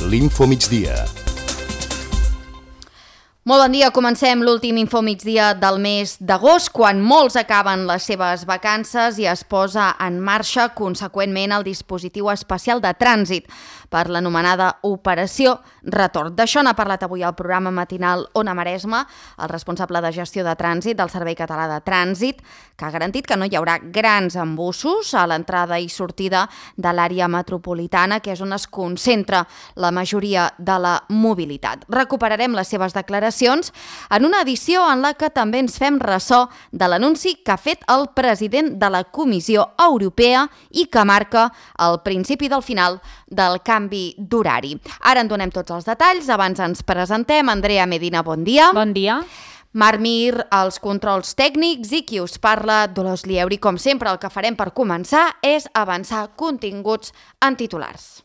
l'Infomigdia. Molt bon dia, comencem l'últim Infomigdia del mes d'agost, quan molts acaben les seves vacances i es posa en marxa conseqüentment el dispositiu especial de trànsit per l'anomenada Operació Retorn. D'això n'ha parlat avui al programa matinal Ona Maresma, el responsable de gestió de trànsit del Servei Català de Trànsit, que ha garantit que no hi haurà grans embussos a l'entrada i sortida de l'àrea metropolitana, que és on es concentra la majoria de la mobilitat. Recuperarem les seves declaracions en una edició en la que també ens fem ressò de l'anunci que ha fet el president de la Comissió Europea i que marca el principi del final del canvi d'horari. Ara en donem tots els detalls, abans ens presentem. Andrea Medina, bon dia. Bon dia. Marc Mir, als controls tècnics, i qui us parla, Dolors Lieuri. Com sempre, el que farem per començar és avançar continguts en titulars.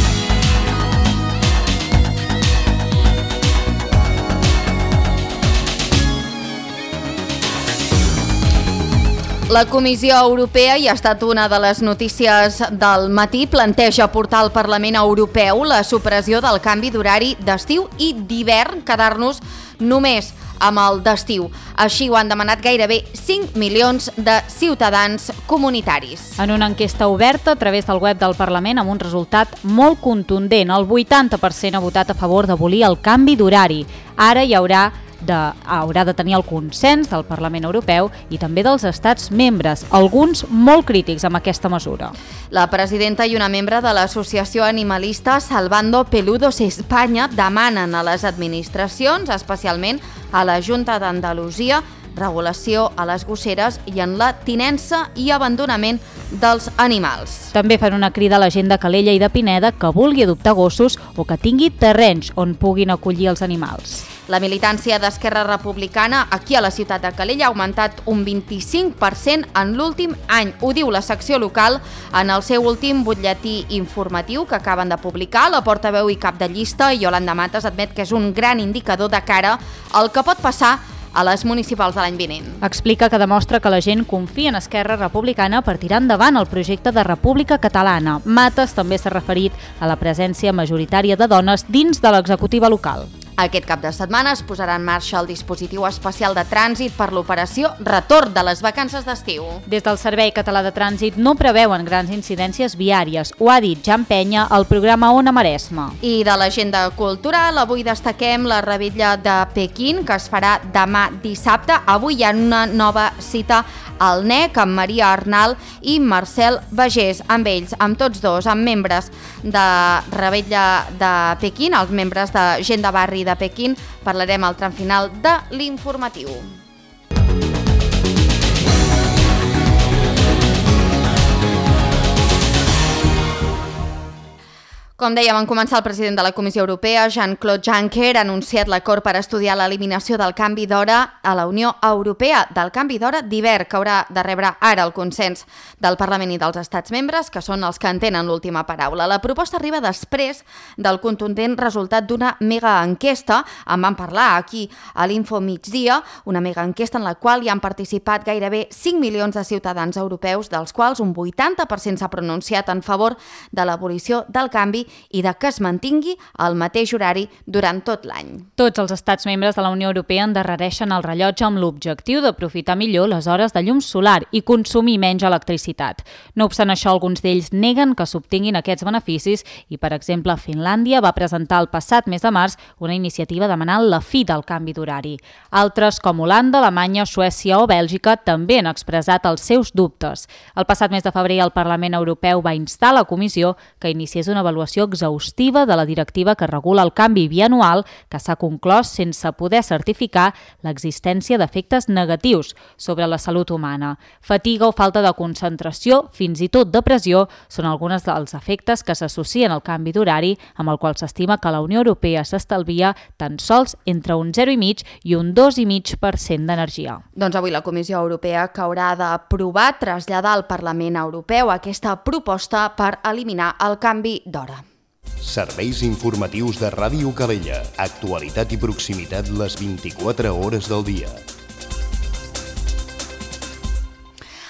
La Comissió Europea, i ha estat una de les notícies del matí, planteja portar al Parlament Europeu la supressió del canvi d'horari d'estiu i d'hivern, quedar-nos només amb el d'estiu. Així ho han demanat gairebé 5 milions de ciutadans comunitaris. En una enquesta oberta a través del web del Parlament amb un resultat molt contundent, el 80% ha votat a favor d'abolir el canvi d'horari. Ara haurà de tenir el consens del Parlament Europeu i també dels estats membres, alguns molt crítics amb aquesta mesura. La presidenta i una membre de l'associació animalista Salvando Peludos España demanen a les administracions, especialment a la Junta d'Andalusia, regulació a les gosseres i en la tinença i abandonament dels animals. També fan una crida a la gent de Calella i de Pineda que vulgui adoptar gossos o que tingui terrenys on puguin acollir els animals. La militància d'Esquerra Republicana aquí a la ciutat de Calella ha augmentat un 25% en l'últim any. Ho diu la secció local en el seu últim butlletí informatiu que acaben de publicar. La portaveu i cap de llista, Yolanda Matas, admet que és un gran indicador de cara al que pot passar a les municipals de l'any vinent. Explica que demostra que la gent confia en Esquerra Republicana per tirar endavant el projecte de República Catalana. Matas també s'ha referit a la presència majoritària de dones dins de l'executiva local. Aquest cap de setmana es posarà en marxa el dispositiu especial de trànsit per l'operació Retorn de les vacances d'estiu. Des del Servei Català de Trànsit no preveuen grans incidències viàries. Ho ha dit Jan Penya al programa Ona Maresma. I de l'agenda cultural, avui destaquem la Revetlla de Pequín, que es farà demà dissabte. Avui hi ha una nova cita al NEC amb Maria Arnal i Marcel Bagés. Amb ells, amb tots dos, amb membres de Revetlla de Pequín, els membres de Gent de Barri de Pequín, parlarem al tram final de l'informatiu. Com dèiem, en començar, el president de la Comissió Europea, Jean-Claude Juncker, ha anunciat l'acord per estudiar l'eliminació del canvi d'hora a la Unió Europea, del canvi d'hora d'hivern, que haurà de rebre ara el consens del Parlament i dels estats membres, que són els que en tenen l'última paraula. La proposta arriba després del contundent resultat d'una mega enquesta, en vam parlar aquí a l'Infomigdia, una mega enquesta en la qual hi han participat gairebé 5 milions de ciutadans europeus, dels quals un 80% s'ha pronunciat en favor de l'abolició del canvi i de que es mantingui el mateix horari durant tot l'any. Tots els estats membres de la Unió Europea endarrereixen el rellotge amb l'objectiu d'aprofitar millor les hores de llum solar i consumir menys electricitat. No obstant això, alguns d'ells neguen que s'obtinguin aquests beneficis i, per exemple, Finlàndia va presentar el passat mes de març una iniciativa demanant la fi del canvi d'horari. Altres, com Holanda, Alemanya, Suècia o Bèlgica, també han expressat els seus dubtes. El passat mes de febrer, el Parlament Europeu va instar la Comissió que iniciés una avaluació exhaustiva de la directiva que regula el canvi bianual, que s'ha conclòs sense poder certificar l'existència d'efectes negatius sobre la salut humana. Fatiga o falta de concentració, fins i tot depressió, són alguns dels efectes que s'associen al canvi d'horari, amb el qual s'estima que la Unió Europea s'estalvia tan sols entre un 0,5% i un 2,5% d'energia. Doncs avui la Comissió Europea que haurà d'aprovar traslladar al Parlament Europeu aquesta proposta per eliminar el canvi d'hora. Serveis informatius de Ràdio Calella. Actualitat i proximitat les 24 hores del dia.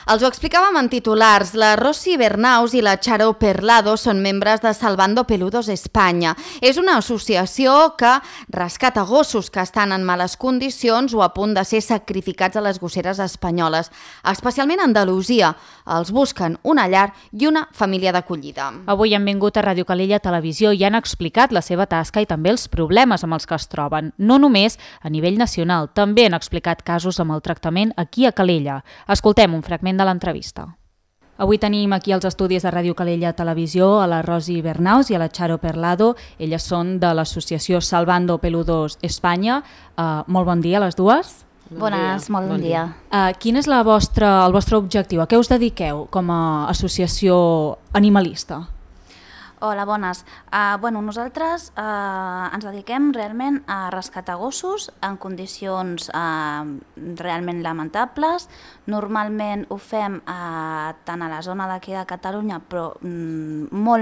Els ho explicàvem en titulars. La Rosy Bernaus i la Charo Perlado són membres de Salvando Peludos Espanya. És una associació que rescata gossos que estan en males condicions o a punt de ser sacrificats a les gosseres espanyoles, especialment a Andalusia. Els busquen una llar i una família d'acollida. Avui han vingut a Ràdio Calella Televisió i han explicat la seva tasca i també els problemes amb els que es troben. No només a nivell nacional, també han explicat casos amb el tractament aquí a Calella. Escoltem un fragment de l'entrevista. Avui tenim aquí als estudis de Ràdio Calella Televisió a la Rosy Bernaus i a la Charo Perlado. Elles són de l'associació Salvando Peludos Espanya. Molt bon dia a les dues. Bones, molt bon dia. Quin és el vostre objectiu? A què us dediqueu com a associació animalista? Hola, bones. Nosaltres ens dediquem realment a rescatar gossos en condicions realment lamentables. Normalment ho fem tant a la zona d'aquí de Catalunya, però molt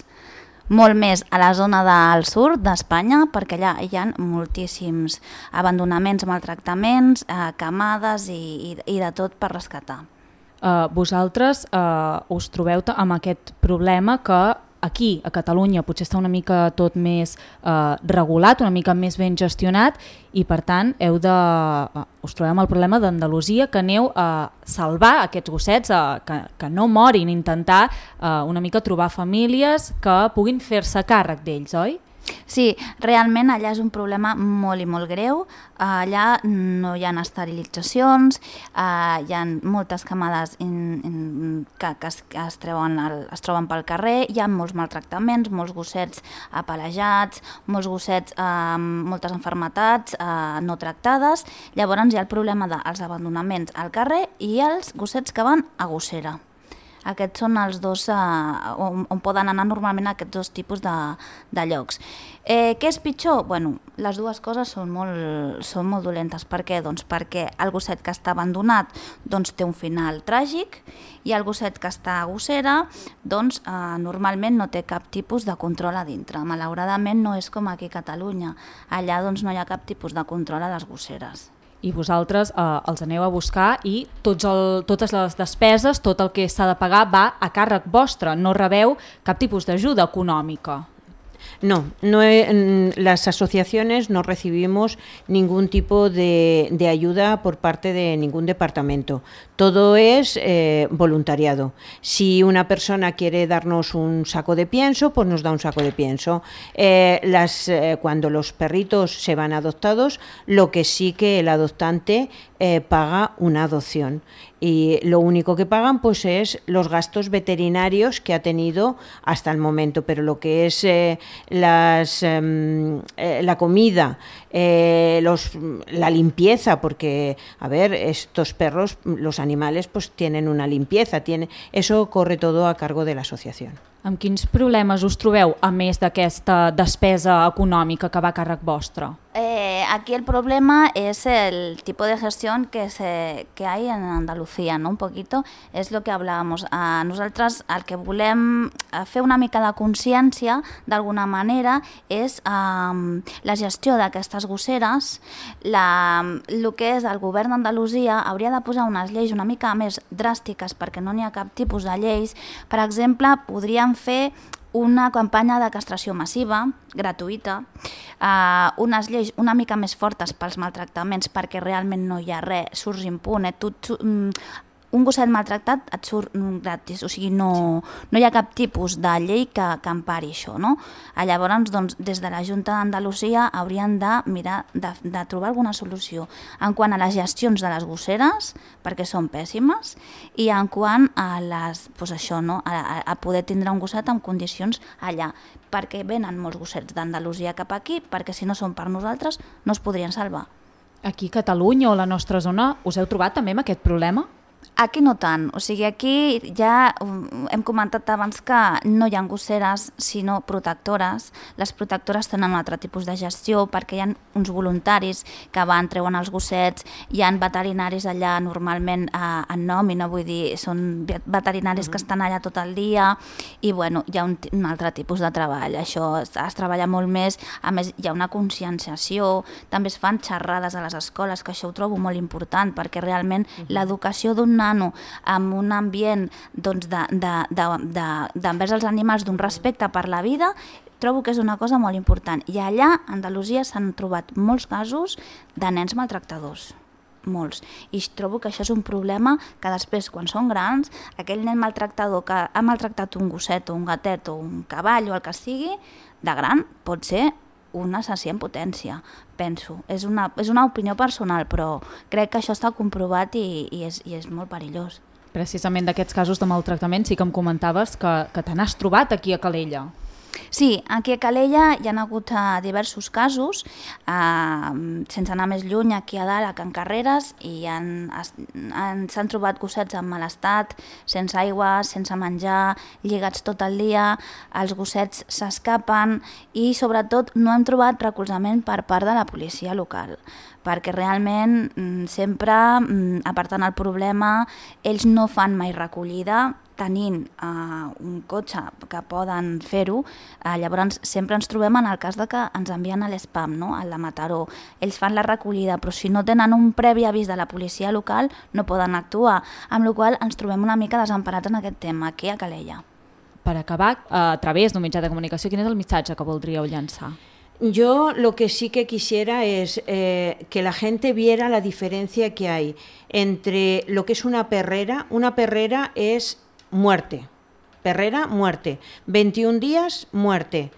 més a la zona del sud d'Espanya, perquè allà hi ha moltíssims abandonaments, maltractaments, camades i de tot per rescatar. Vosaltres us trobeu amb aquest problema que aquí, a Catalunya, potser està una mica tot més regulat, una mica més ben gestionat i, per tant, us trobeu amb el problema d'Andalusia, que aneu a salvar aquests gossets, que no morin, intentar una mica trobar famílies que puguin fer-se càrrec d'ells, oi? Sí, realment allà és un problema molt i molt greu. Allà no hi ha esterilitzacions, hi ha moltes camades que es troben pel carrer, hi ha molts maltractaments, molts gossets apalejats, molts gossets amb moltes malalties no tractades. Llavors hi ha el problema dels abandonaments al carrer i els gossets que van a gossera. Aquests són els dos on poden anar normalment aquests dos tipus de llocs. Què és pitjor? Bueno, les dues coses són molt dolentes. Per què? Doncs perquè el gosset que està abandonat té un final tràgic i el gosset que està a gossera normalment no té cap tipus de control a dintre. Malauradament no és com aquí a Catalunya. Allà no hi ha cap tipus de control a les gosseres. I vosaltres els aneu a buscar i totes les despeses, tot el que s'ha de pagar va a càrrec vostre, no rebeu cap tipus d'ajuda econòmica. No, las asociaciones no recibimos ningún tipo de ayuda por parte de ningún departamento. Todo es voluntariado. Si una persona quiere darnos un saco de pienso, pues nos da un saco de pienso. Cuando los perritos se van adoptados, lo que sí que el adoptante paga una adopción. Y lo único que pagan pues es los gastos veterinarios que ha tenido hasta el momento, pero lo que es la comida, la limpieza, porque a ver, estos perros, los animales pues tienen una limpieza, eso corre todo a cargo de la asociación. Amb quins problemes us trobeu, a més d'aquesta despesa econòmica que va a càrrec vostre? Aquí el problema es el tipo de gestión que hay en Andalucía, ¿no? Un poquito, es lo que hablábamos. Nosaltres el que volem fer una mica de consciència, d'alguna manera, és la gestió d'aquestes gosseres. El que és el govern d'Andalusia hauria de posar unes lleis una mica més dràstiques perquè no n'hi ha cap tipus de lleis. Per exemple, podríem fer una campanya de castració massiva, gratuïta, unes lleis una mica més fortes pels maltractaments perquè realment no hi ha res, surts impune, un gosset maltractat et surt gratis, o sigui, no hi ha cap tipus de llei que empari això, no? Llavors, des de la Junta d'Andalusia haurien de mirar de trobar alguna solució en quant a les gestions de les gosseres, perquè són pèssimes, i en quant a a poder tindre un gosset en condicions allà, perquè venen molts gossets d'Andalusia cap aquí, perquè si no són per nosaltres no es podrien salvar. Aquí a Catalunya o la nostra zona us heu trobat també amb aquest problema? Aquí no tant, o sigui, aquí ja hem comentat abans que no hi ha gosseres sinó protectores. Les protectores tenen un altre tipus de gestió perquè hi ha uns voluntaris que treuen els gossets, hi ha veterinaris allà normalment en nòmina, vull dir, són veterinaris que estan allà tot el dia i bueno, hi ha un altre tipus de treball, això es treballa molt més, a més hi ha una conscienciació, també es fan xerrades a les escoles, que això ho trobo molt important perquè realment l'educació d'un gestionant-ho amb un ambient d'envers els animals, d'un respecte per la vida, trobo que és una cosa molt important. I allà, a Andalusia, s'han trobat molts casos de nens maltractadors. Molts. I trobo que això és un problema que després, quan són grans, aquell nen maltractador que ha maltractat un gosset o un gatet o un cavall o el que sigui, de gran pot ser un assassí en potència, penso. És una opinió personal, però crec que això està comprovat i és molt perillós. Precisament d'aquests casos de maltractament sí que em comentaves que te n'has trobat aquí a Calella. Sí, aquí a Calella hi ha hagut diversos casos, sense anar més lluny, aquí a dalt, a Can Carreres, i s'han trobat gossets en mal estat, sense aigua, sense menjar, lligats tot el dia, els gossets s'escapen i sobretot no hem trobat recolzament per part de la policia local, perquè realment sempre, apartant el problema, ells no fan mai recollida, tenint un cotxe que poden fer-ho, llavors sempre ens trobem en el cas de que ens envien a l'ESPAM, no? Al de Mataró. Ells fan la recollida, però si no tenen un previ avís de la policia local no poden actuar, amb la qual cosa ens trobem una mica desemparats en aquest tema, aquí a Calella. Per acabar, a través d'un mitjà de comunicació, quin és el missatge que voldríeu llançar? Yo lo que sí que quisiera es que la gente viera la diferencia que hay entre lo que es una perrera. Una perrera es muerte, perrera, muerte, 21 días, muerte.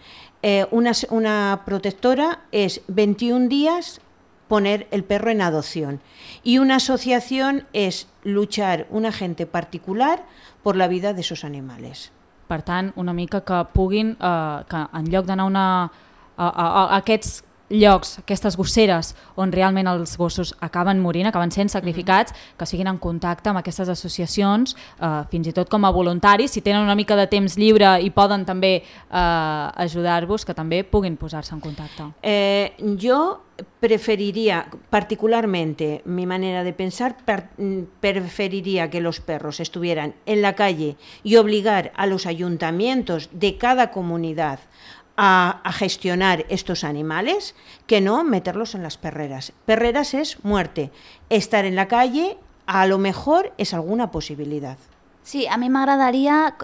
Una protectora es 21 días poner el perro en adopción. Y una asociación es luchar un agente particular por la vida de esos animales. Per tant, una mica que puguin, que en lloc d'anar a aquests llocs, aquestes gosseres on realment els gossos acaben morint, acaben sent sacrificats, que siguin en contacte amb aquestes associacions, fins i tot com a voluntaris, si tenen una mica de temps lliure i poden també ajudar-vos, que també puguin posar-se en contacte. Yo preferiría, particularmente, mi manera de pensar, preferiría que los perros estuvieran en la calle y obligar a los ayuntamientos de cada comunidad a gestionar estos animales, que no meterlos en las perreras. Perreras es muerte. Estar en la calle a lo mejor es alguna posibilidad. Sí, a mi m'agradaria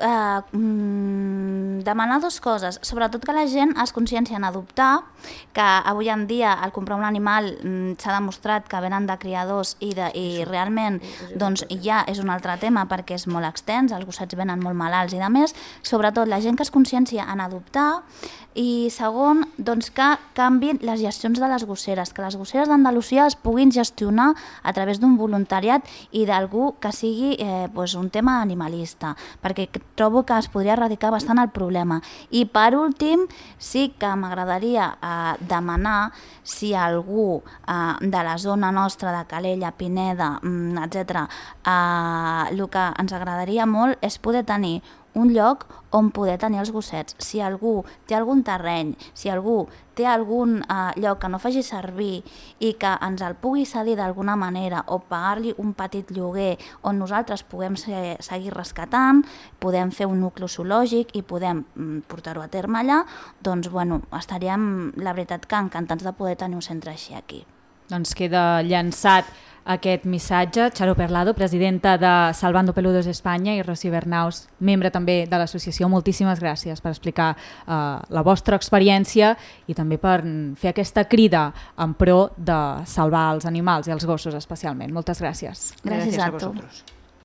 demanar dues coses. Sobretot que la gent es consciència en adoptar, que avui en dia al comprar un animal s'ha demostrat que venen de criadors i realment doncs, ja és un altre tema perquè és molt extens, els gossets venen molt malalts i de més. Sobretot la gent que es consciencia en adoptar, i segon, doncs, que canvin les gestions de les gosseres, que les gosseres d'Andalusia es puguin gestionar a través d'un voluntariat i d'algú que sigui un tema animalista, perquè trobo que es podria erradicar bastant el problema. I per últim, sí que m'agradaria demanar si algú de la zona nostra de Calella, Pineda, etc., el que ens agradaria molt és poder tenir un lloc on poder tenir els gossets. Si algú té algun terreny, si algú té algun lloc que no faci servir i que ens el pugui cedir d'alguna manera o pagar-li un petit lloguer on nosaltres puguem seguir rescatant, podem fer un nucli zoològic i podem portar-ho a terme allà, doncs estaríem, la veritat, que encantats de poder tenir un centre així aquí. Doncs queda llançat aquest missatge. Charo Perlado, presidenta de Salvando Peludos Espanya, i Rocío Bernaus, membre també de l'associació, moltíssimes gràcies per explicar la vostra experiència i també per fer aquesta crida en pro de salvar els animals i els gossos especialment. Moltes gràcies. Gràcies a vosaltres.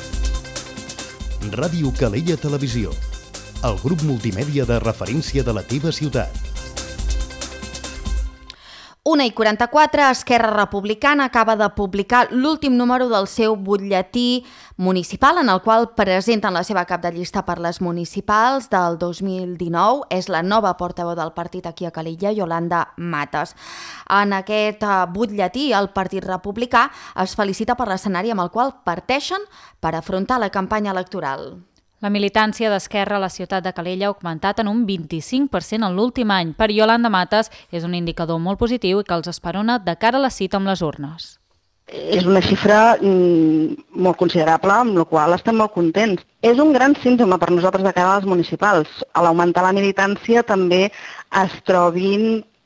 Ràdio Calella Televisió, el grup multimèdia de referència de la teva ciutat. 1:44, Esquerra Republicana acaba de publicar l'últim número del seu butlletí municipal, en el qual presenten la seva cap de llista per les municipals del 2019. És la nova portaveu del partit aquí a Calella, Yolanda Matas. En aquest butlletí, el Partit Republicà es felicita per l'escenari amb el qual parteixen per afrontar la campanya electoral. La militància d'Esquerra a la ciutat de Calella ha augmentat en un 25% en l'últim any. Per Yolanda Matas és un indicador molt positiu i que els esperona de cara a la cita amb les urnes. És una xifra molt considerable, amb la qual estem molt contents. És un gran símptoma per nosaltres de cara a les municipals. A l'augmentar la militància també es trobin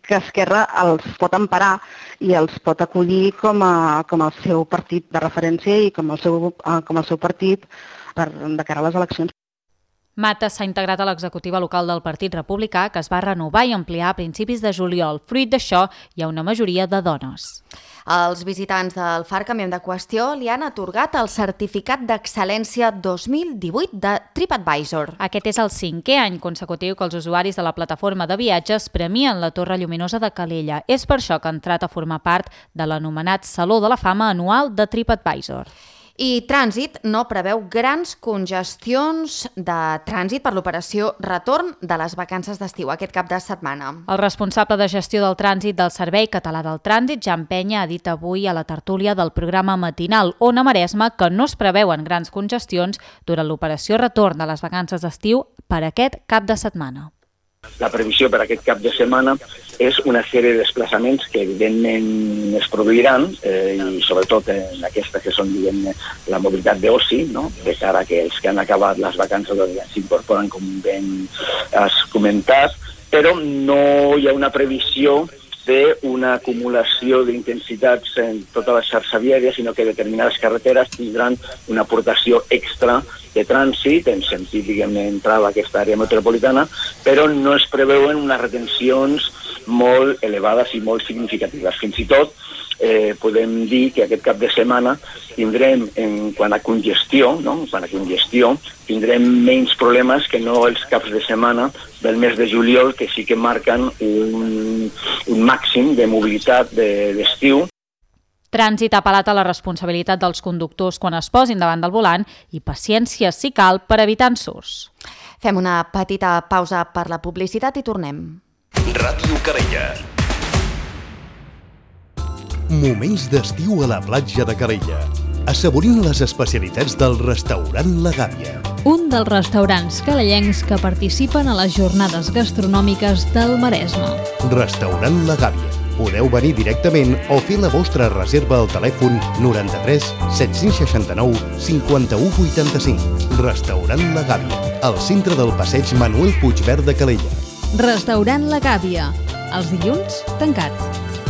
que Esquerra els pot emparar i els pot acollir com el seu partit de referència i com el seu partit de cara a les eleccions. Matas s'ha integrat a l'executiva local del Partit Republicà, que es va renovar i ampliar a principis de juliol. Fruit d'això, hi ha una majoria de dones. Els visitants del FAR, canviem de qüestió, li han atorgat el certificat d'excel·lència 2018 de TripAdvisor. Aquest és el 5è any consecutiu que els usuaris de la plataforma de viatges premien la Torre Lluminosa de Calella. És per això que ha entrat a formar part de l'anomenat Saló de la Fama anual de TripAdvisor. I Trànsit no preveu grans congestions de trànsit per l'operació retorn de les vacances d'estiu aquest cap de setmana. El responsable de gestió del trànsit del Servei Català del Trànsit, Jan Penya, ha dit avui a la tertúlia del programa matinal Ona Maresma que no es preveuen grans congestions durant l'operació retorn de les vacances d'estiu per aquest cap de setmana. La previsió per aquest cap de setmana és una sèrie de desplaçaments que evidentment es produiran i sobretot en aquestes que són la mobilitat d'oci, no? De cara a que els que han acabat les vacances s'incorporen, com ben has comentat, però no hi ha una previsió d'una acumulació d'intensitats en tota la xarxa viària, sinó que determinades carreteres tindran una aportació extra de trànsit en sentit, entrar a aquesta àrea metropolitana, però no es preveuen unes retencions molt elevades i molt significatives. Fins i tot podem dir que aquest cap de setmana tindrem, quant a congestió, tindrem menys problemes que no els caps de setmana del mes de juliol, que sí que marquen un màxim de mobilitat d'estiu. Trànsit ha apel·lat a la responsabilitat dels conductors quan es posin davant del volant i paciència, si cal, per evitar ensurts. Fem una petita pausa per la publicitat i tornem. Ràdio Calella. Moments d'estiu a la platja de Calella. Assaborint les especialitats del restaurant La Gàbia. Un dels restaurants calellencs que participen a les jornades gastronòmiques del Maresme. Restaurant La Gàbia. Podeu venir directament o fer la vostra reserva al telèfon 93 769 51 85. Restaurant La Gàbia, al centre del passeig Manuel Puigverd de Calella. Restaurant La Gàbia. Els dilluns, tancats.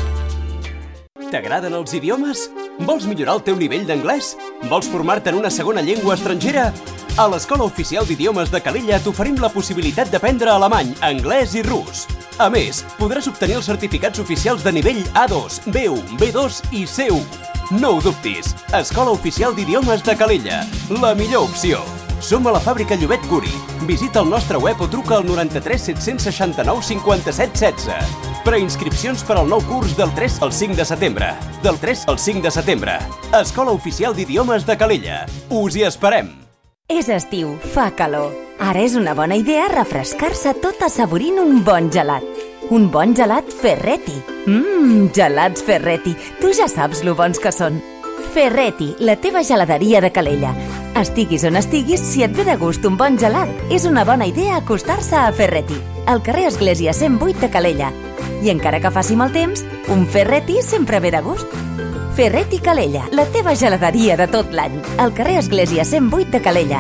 T'agraden els idiomes? Vols millorar el teu nivell d'anglès? Vols formar-te en una segona llengua estrangera? A l'Escola Oficial d'Idiomes de Calella t'oferim la possibilitat d'aprendre alemany, anglès i rus. A més, podràs obtenir els certificats oficials de nivell A2, B1, B2 i C1. No ho dubtis. Escola Oficial d'Idiomes de Calella. La millor opció. Som a la fàbrica Llobet Guri. Visita el nostre web o truca al 93 769 57 16. Preinscripcions per al nou curs del 3 al 5 de setembre. Del 3 al 5 de setembre. Escola Oficial d'Idiomes de Calella. Us hi esperem. És estiu, fa calor. Ara és una bona idea refrescar-se tot assaborint un bon gelat. Un bon gelat Ferretti. Gelats Ferretti. Tu ja saps lo bons que són. Ferretti, la teva geladeria de Calella. Estiguis on estiguis, si et ve de gust un bon gelat, és una bona idea acostar-se a Ferretti, al carrer Església 108 de Calella. I encara que faci mal temps, un Ferretti sempre ve de gust. Ferretti Calella, la teva geladeria de tot l'any, al carrer Església 108 de Calella.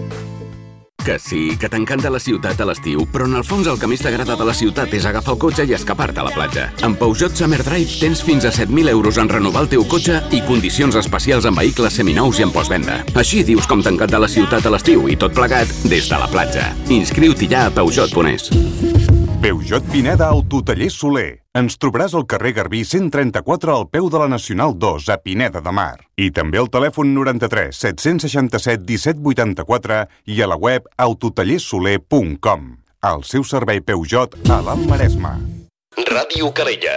Que sí, que t'encanta la ciutat a l'estiu, però en el fons el que més t'agrada de la ciutat és agafar el cotxe i escapar-te a la platja. Amb Peugeot Summer Drive tens fins a 7.000 euros en renovar el teu cotxe i condicions especials en vehicles seminous i en postvenda. Així dius com t'encanta la ciutat a l'estiu i tot plegat des de la platja. Inscriu-t'hi ja a Peugeot.es. Peugeot Pineda Autotaller Soler. Ens trobaràs al carrer Garbí 134 al peu de la Nacional 2 a Pineda de Mar. I també al telèfon 93 767 17 84 i a la web autotallersoler.com. El seu servei Peugeot a l'Alt Maresme. Ràdio Calella.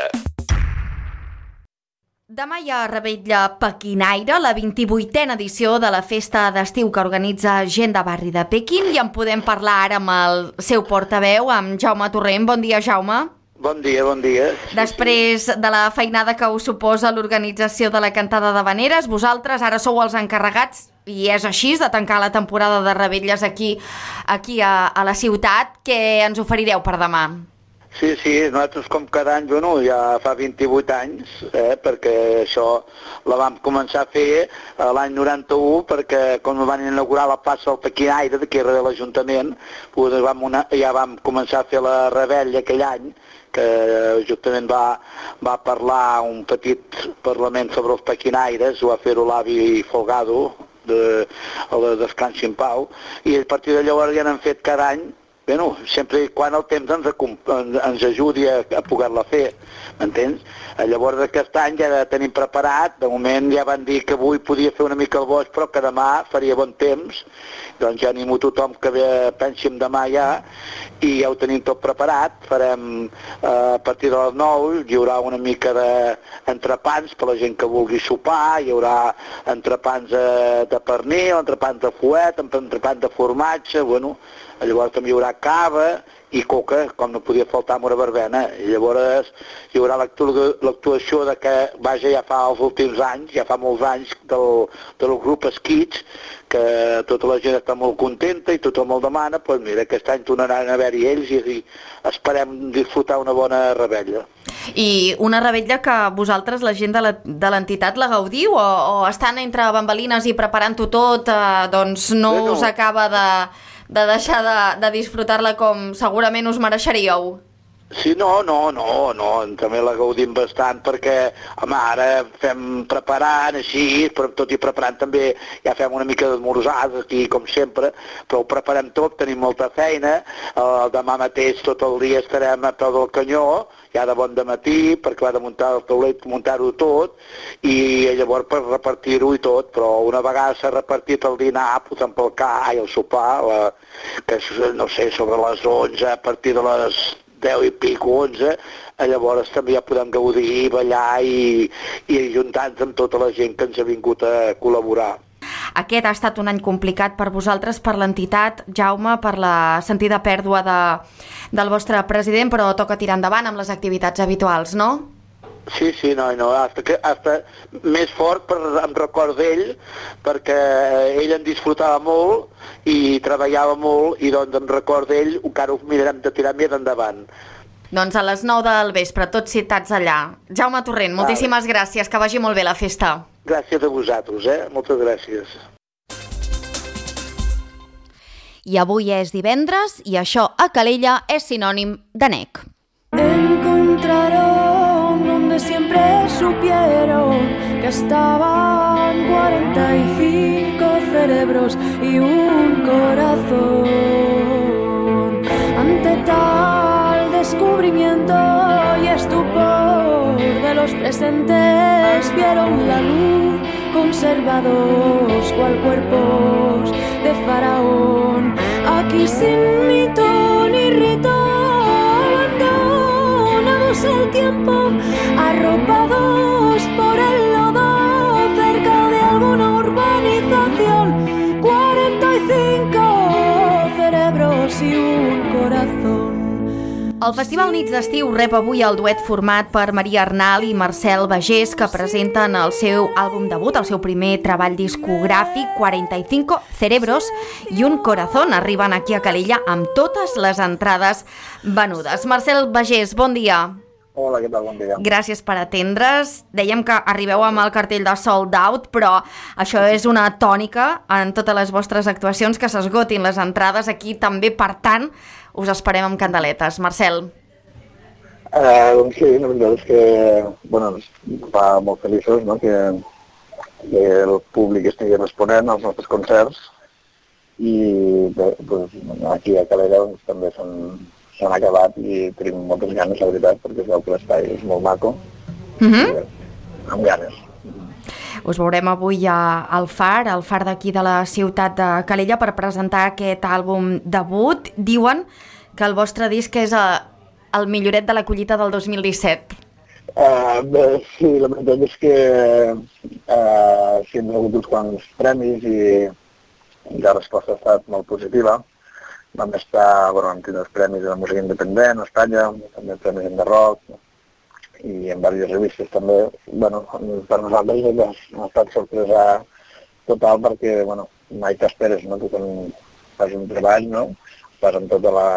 Demà hi ha Revetlla Pequinaire, la 28a edició de la festa d'estiu que organitza Gent de Barri de Pequín, i en podem parlar ara amb el seu portaveu, amb Jaume Torrent. Bon dia, Jaume. Bon dia, bon dia. Després de la feinada que us suposa l'organització de la cantada d'havaneres, vosaltres ara sou els encarregats, i és així, de tancar la temporada de revetlles aquí a la ciutat. Què ens oferireu per demà? Sí, nosaltres com cada any, bueno, ja fa 28 anys, perquè això la vam començar a fer l'any 91, perquè quan van inaugurar la plaça del Pequinaire, que era de l'Ajuntament, ja vam començar a fer la rebel·lia aquell any, que justament va parlar un petit parlament sobre els pequinaires, ho va fer-ho l'avi Folgado, de Descansi en Pau, i a partir de llavors ja n'han fet cada any. Bueno, sempre i quan el temps ens ajudi a poder-la fer, m'entens? Llavors aquest any ja tenim preparat, de moment ja van dir que avui podia fer una mica el boig, però que demà faria bon temps, doncs ja animo tothom que pensi en demà ja, i ja ho tenim tot preparat, farem a partir de les 9, hi haurà una mica d'entrepans per la gent que vulgui sopar, hi haurà entrepans de pernil, entrepans de fuet, entrepans de formatge, bueno, llavors també hi haurà cava i coca, com no podia faltar amb una verbena. I llavors hi haurà l'actuació de que, vaja, ja fa els últims anys, ja fa molts anys, del grup Esquits, que tota la gent està molt contenta i tothom el demana, doncs mira, aquest any tornaran a haver-hi ells i esperem disfrutar una bona rebella. I una rebella que vosaltres, la gent de l'entitat, la gaudiu o estan entre bambalines i preparant-ho tot, doncs no us acaba de deixar de disfrutar-la com segurament us mereixeríeu? Sí, no, també la gaudim bastant perquè, home, ara fem preparant així, però tot i preparant també ja fem una mica d'esmorzars aquí, com sempre, però ho preparem tot, tenim molta feina, demà mateix tot el dia estarem a peu del canyó, ja de bon dematí, perquè va de muntar el taulet, muntar-ho tot, i llavors per repartir-ho i tot, però una vegada s'ha repartit el dinar, posant pel ca i el sopar, que no sé, sobre les 11, a partir de les 10 i pico, 11, llavors també ja podem gaudir, ballar i ajuntar-nos amb tota la gent que ens ha vingut a col·laborar. Aquest ha estat un any complicat per vosaltres, per l'entitat, Jaume, per la sentida pèrdua del vostre president, però toca tirar endavant amb les activitats habituals, no? Sí, no, hasta més fort em record d'ell, perquè ell en disfrutava molt i treballava molt, i doncs em record d'ell, encara ho mirarem de tirar més endavant. Doncs a les 9 del vespre, tots citats allà. Jaume Torrent, moltíssimes gràcies, que vagi molt bé la festa. Gràcies a vosaltres, moltes gràcies. I avui és divendres i això a Calella és sinònim de nec. Encontraron donde siempre supieron que estaban 45 cerebros y un corazón. Ante tal descubrimiento y estupor de los presentes vieron la luz conservados cual cuerpos de faraón. Aquí sin mito ni rito, el tiempo, arropados por el lodo cerca de alguna urbanización, 45 cerebros y un corazón. El Festival Nits d'Estiu rep avui el duet format per Maria Arnal i Marcel Bagés, que presenten el seu àlbum debut, el seu primer treball discogràfic, 45 cerebros i un corazón. Arriben aquí a Calella amb totes les entrades venudes. Marcel Bagés, bon dia. Hola, què tal? Bon dia. Gràcies per atendre's. Dèiem que arribeu amb el cartell de sold out, però això és una tònica en totes les vostres actuacions, que s'esgotin les entrades aquí també, per tant, us esperem amb candeletes. Marcel. Doncs sí, la veritat és que, bueno, ens fa molt feliços, no?, que el públic estigui responent als nostres concerts, i bé, doncs, aquí a Calella doncs, també s'han acabat i tenim moltes ganes, la veritat, perquè es veu que l'espai és molt maco, amb ganes. Us veurem avui al Far d'aquí de la ciutat de Calella, per presentar aquest àlbum debut. Diuen que el vostre disc és el milloret de la collita del 2017. Sí, la veritat és que sí, hem hagut uns quants premis i la resposta ha estat molt positiva. Vam tindre els premis de la música independent a Espanya, també premis de rock i en diverses revistes també. Bueno, per nosaltres ha estat sorpresa total, perquè mai t'esperes, no? Tu quan fas un treball, no? Vas amb tota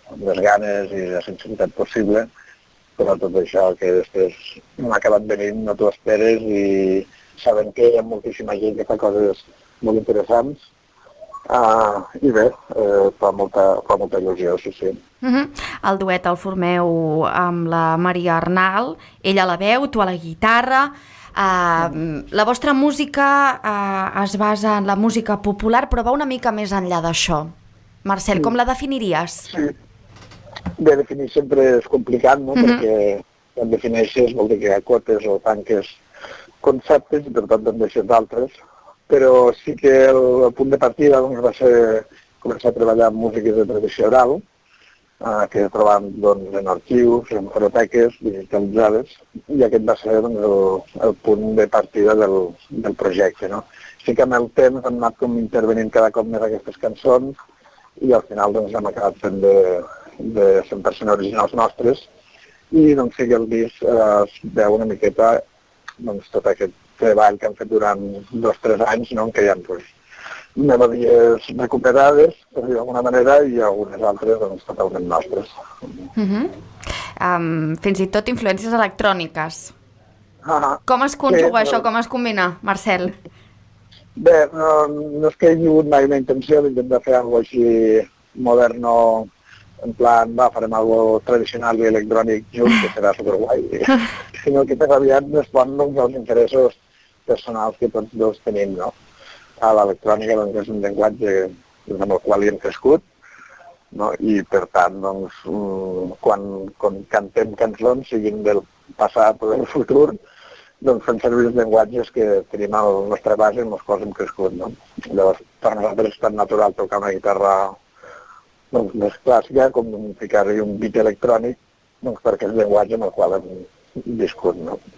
les ganes i la sinceritat possible, però tot això que després no ha acabat venint, no t'ho esperes i sabem que hi ha moltíssima gent que fa coses molt interessants i bé, fa molta il·lusió, sí. El duet el formeu amb la Maria Arnal, ella a la veu, tu a la guitarra. La vostra música es basa en la música popular, però va una mica més enllà d'això. Marcel, com la definiries? Sí. Bé, definir sempre és complicat, no? Perquè quan defineixes vol dir que acotes o tanques conceptes i per tant en deixes d'altres, però sí que el punt de partida va ser començar a treballar amb músiques de tradició oral, que trobam en arxius, en fonoteques digitalitzades, i aquest va ser el punt de partida del projecte. No? Sí que amb el temps hem anat intervenint cada cop més aquestes cançons i al final hem acabat fent de 100% originals nostres i sí que el disc es veu una miqueta tot aquest treball que han fet durant 2 o 3 anys, en què hi ha melodies recuperades, per dir d'alguna manera, i algunes altres totalment nostres. Fins i tot influències electròniques. Com es conjuga això? Com es combina, Marcel? Bé, no és que hi hagi hagut mai una intenció d'intentar fer alguna cosa així moderno, en plan, farem alguna tradicional i electrònic junt, que serà superguai, sinó que més aviat respon als interessos personals que tots dos tenim, no? L'electrònica és un llenguatge amb el qual hi hem crescut, i per tant, quan cantem cançons, siguin del passat o del futur, fem servir els llenguatges que tenim a la nostra base amb els quals hem crescut. Llavors, per nosaltres és tan natural tocar una guitarra més clàssica com ficar-hi un beat electrònic perquè és el llenguatge amb el qual hem viscut.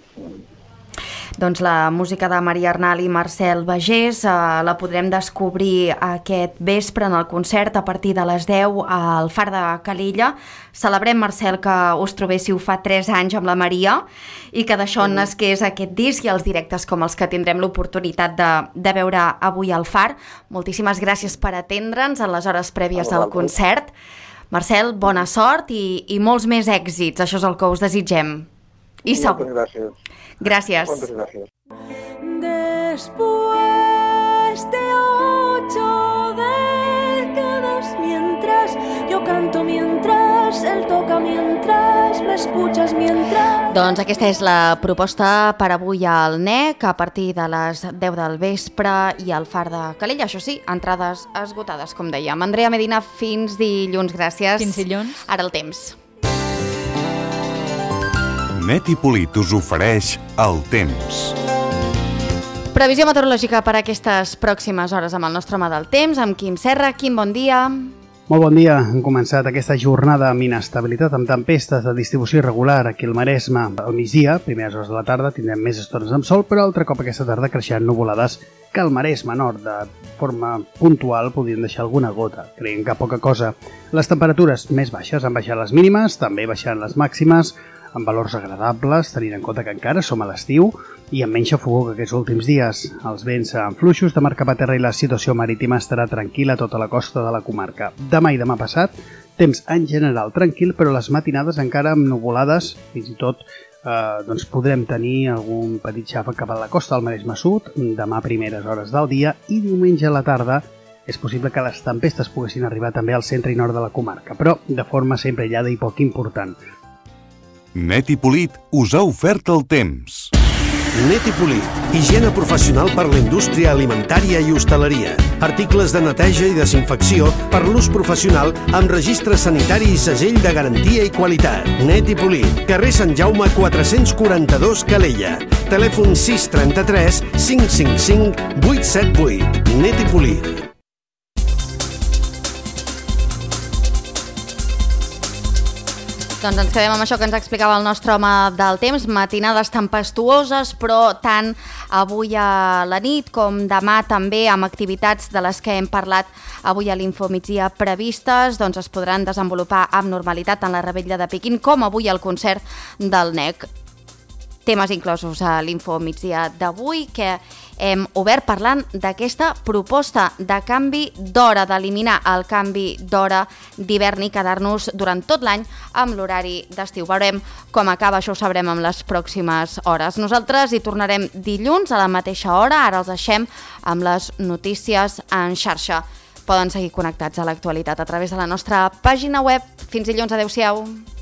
Doncs la música de Maria Arnal i Marcel Bagés la podrem descobrir aquest vespre en el concert a partir de les 10 al Far de Calella. Celebrem, Marcel, que us trobéssiu fa 3 anys amb la Maria i que d'això nasqués aquest disc i els directes com els que tindrem l'oportunitat de veure avui al Far. Moltíssimes gràcies per atendre'ns en les hores prèvies del concert. Marcel, bona sort i molts més èxits. Això és el que us desitgem. I moltes gràcies. Gracias. Muchas gracias. Después de 8 décadas, mientras yo canto, mientras él toca, mientras me escuchas, mientras... Doncs aquesta és la proposta per avui al NEC a partir de les 10 del vespre i al Far de Calella. Això sí, entrades esgotades, com dèiem. Andrea Medina, fins dilluns. Gràcies. Fins dilluns. Ara el temps. Net i Polit us ofereix el temps. Previsió meteorològica per a aquestes pròximes hores amb el nostre home del temps, amb Quim Serra. Quim, bon dia. Molt bon dia. Hem començat aquesta jornada amb inestabilitat, amb tempestes de distribució irregular aquí al Maresme. Al migdia, primeres hores de la tarda, tindrem més estones amb sol, però altre cop aquesta tarda creixeran nuvolades que al Maresme nord de forma puntual podrien deixar alguna gota. Creiem que poca cosa. Les temperatures més baixes han baixat les mínimes, també baixaran les màximes, amb valors agradables, tenint en compte que encara som a l'estiu i amb menys xafogó que aquests últims dies. Els vents seran fluixos de mar cap a terra i la situació marítima estarà tranquil·la a tota la costa de la comarca. Demà i demà passat, temps en general tranquil, però les matinades encara amb nuvolades, fins i tot podrem tenir algun petit xàfec cap a la costa del Maresme Sud, demà a primeres hores del dia i diumenge a la tarda és possible que les tempestes poguessin arribar també al centre i nord de la comarca, però de forma sempre aïllada i poc important. Net i Polit us ha ofert el temps. Net i Polit, higiene professional per la indústria alimentària i hostaleria. Articles de neteja i desinfecció per l'ús professional amb registre sanitari i segell de garantia i qualitat. Net i Polit, carrer Sant Jaume 442 Calella. Telèfon 633 555 878. Net i Polit. Doncs ens quedem amb això que ens explicava el nostre home del temps, matinades tempestuoses, però tant avui a la nit com demà també amb activitats de les que hem parlat avui a l'Infomigdia previstes, doncs es podran desenvolupar amb normalitat en la Revetlla de Piquín, com avui al concert del NEC. Temes inclosos a l'Infomigdia d'avui que hem obert parlant d'aquesta proposta de canvi d'hora, d'eliminar el canvi d'hora d'hivern i quedar-nos durant tot l'any amb l'horari d'estiu. Veurem com acaba, això ho sabrem en les pròximes hores. Nosaltres hi tornarem dilluns a la mateixa hora, ara els deixem amb les notícies en xarxa. Poden seguir connectats a l'actualitat a través de la nostra pàgina web. Fins dilluns, adeu-siau.